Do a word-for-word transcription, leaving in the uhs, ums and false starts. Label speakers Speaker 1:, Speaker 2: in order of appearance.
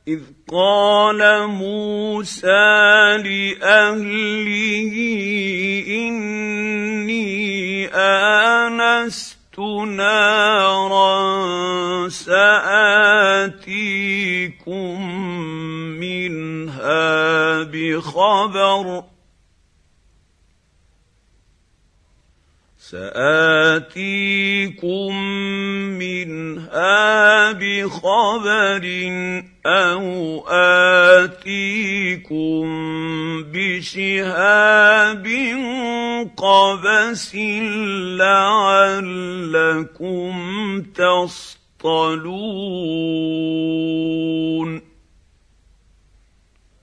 Speaker 1: إذ قال موسى لأهله إني آنست نارا سآتيكم منها بخبر سآتيكم منها بخبر أو آتيكم بشهاب قبس لعلكم تصطلون